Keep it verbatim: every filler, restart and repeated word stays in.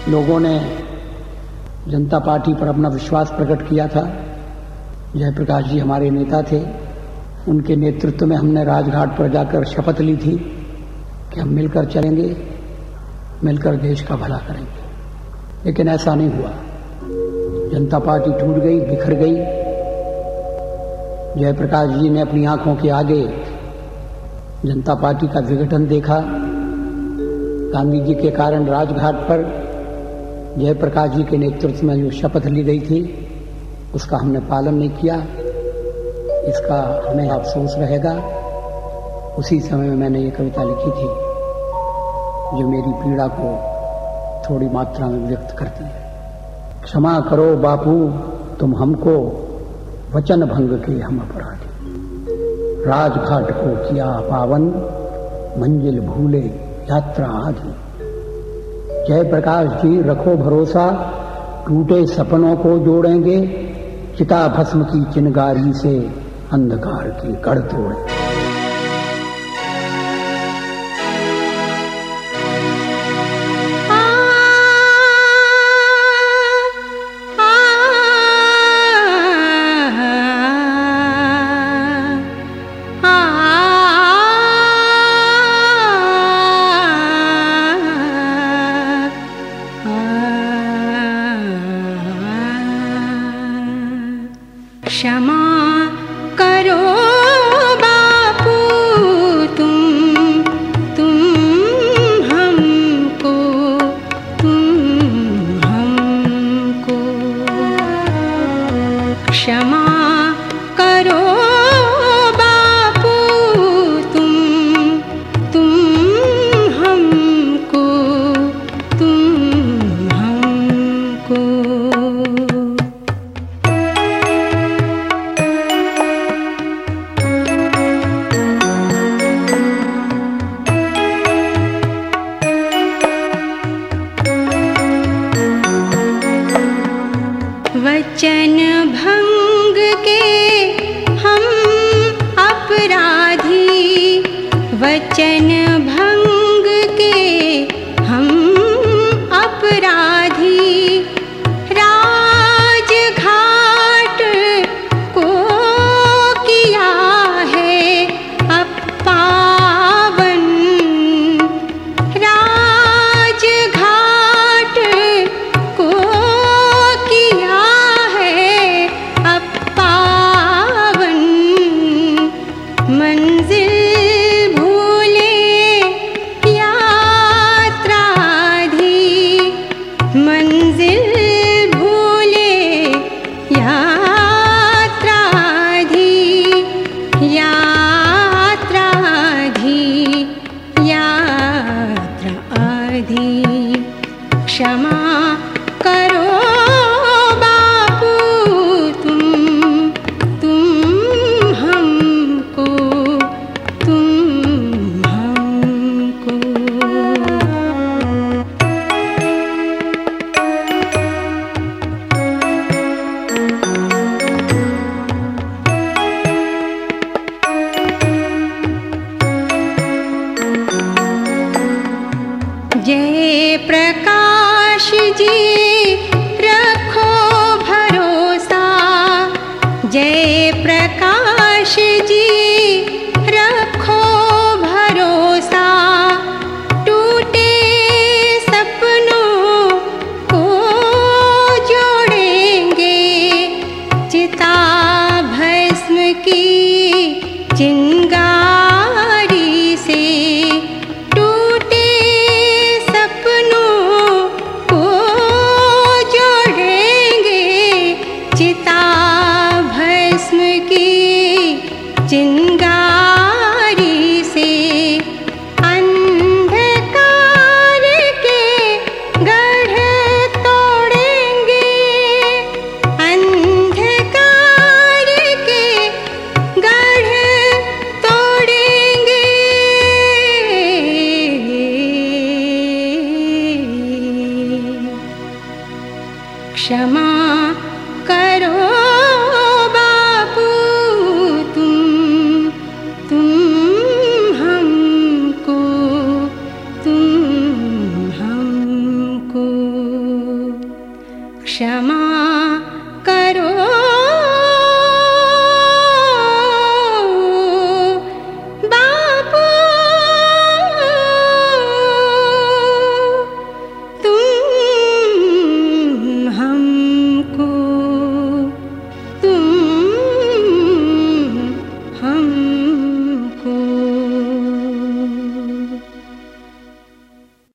लोगों ने जनता पार्टी पर अपना विश्वास प्रकट किया था। जयप्रकाश जी हमारे नेता थे, उनके नेतृत्व में हमने राजघाट पर जाकर शपथ ली थी कि हम मिलकर चलेंगे, मिलकर देश का भला करेंगे। लेकिन ऐसा नहीं हुआ। जनता पार्टी टूट गई, बिखर गई। जयप्रकाश जी ने अपनी आंखों के आगे जनता पार्टी का विघटन देखा। गांधी जी के कारण राजघाट पर जयप्रकाश जी के नेतृत्व में जो शपथ ली गई थी उसका हमने पालन नहीं किया। इसका हमें अफसोस रहेगा। उसी समय में मैंने ये कविता लिखी थी जो मेरी पीड़ा को थोड़ी मात्रा में व्यक्त करती है। क्षमा करो बापू तुम हमको, वचन भंग के हम अपराधी। राजघाट को किया पावन, मंजिल भूले यात्रा आधी। जयप्रकाश जी रखो भरोसा, टूटे सपनों को जोड़ेंगे। चिता भस्म की चिनगारी से अंधकार की गढ़ तोड़ेंगे। क्षमा करो बापू तुम तुम हमको तुम हमको। क्षमा करो बापू तुम तुम हमको तुम हमको। वचन भंग के हम अपराधी, वचन भंग के हम अपराधी। राजघाट को किया है अब पावन। राजघाट को किया मंजिल भूले यात्रा आधी। मंजिल भूले यात्रा आधी। यात्रा आधी यात्रा आधी। क्षमा करो बापू तुम तुम हमको तुम हमको। जय प्रकाश जी रखो भरोसा। जय प्रकाश जी रखो भरोसा। टूटे सपनों को जोड़ेंगे। चिता भस्म की चिंगारी से। टूटे सपनों को जोड़ेंगे। चिता भस्म की चिंगारी से। अंधकार के गढ़ तोड़ेंगे। अंधकार के गढ़ तोड़ेंगे। क्षमा करो बापू तुम तुम हमको तुम हमको। क्षमा